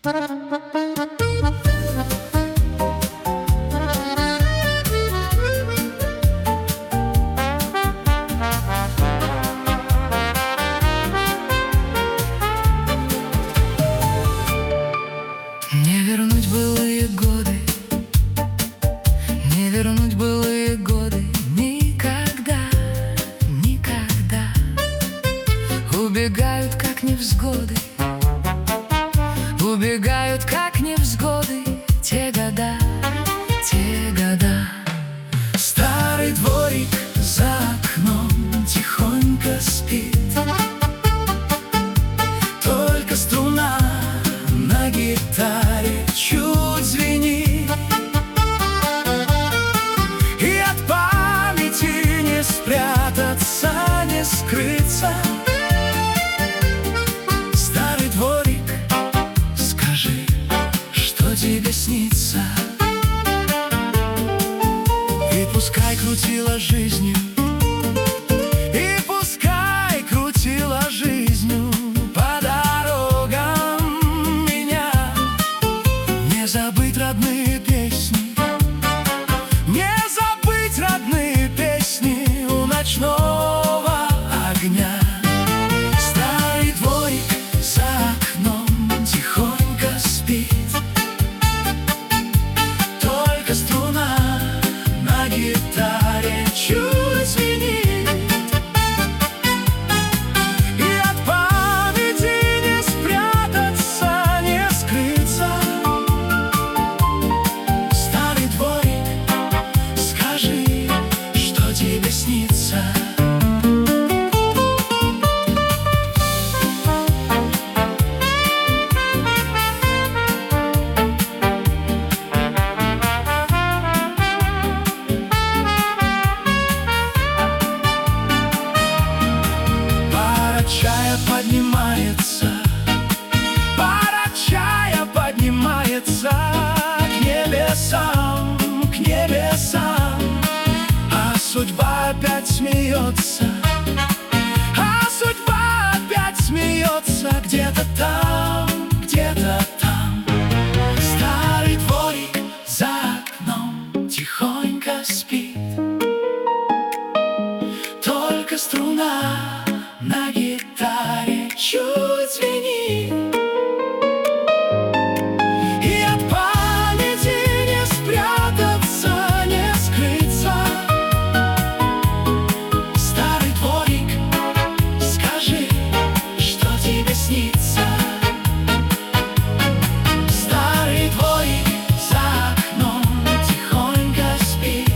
Не вернуть былые годы, не вернуть былые годы никогда, никогда. Убегают, как невзгоды, убегают, как невзгоды те года, те года. Старый дворик за окном тихонько спит, только струна на гитаре чуть звенит, и от памяти не спрятаться, не скрыться. Старый дворик, скажи, что тебе снится, и пускай крутила жизнью, и пускай крутила жизнью по дорогам меня. Не забыть родные песни, не забыть родные песни у ночного огня. Старый дворик за окном тихонько спит, только струна на гитаре чуть звенит, и от памяти не спрятаться, не скрыться. Старый дворик, скажи, что тебе снится. Пара чая поднимается, пара чая поднимается к небесам, к небесам. А судьба опять смеется, а судьба опять смеется где-то там, где-то там. Старый дворик за окном тихонько спит, только струна на гитаре чуть звенит, и от памяти не спрятаться, не скрыться. Старый дворик, скажи, что тебе снится. Старый дворик за окном тихонько спит,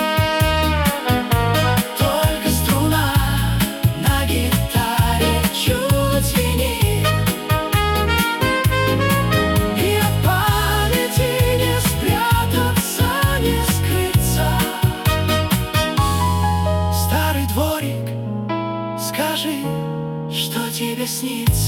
только струна на гитаре чуть звенит, и от памяти не спрятаться, не скрыться. Старый дворик, скажи, что тебе снится.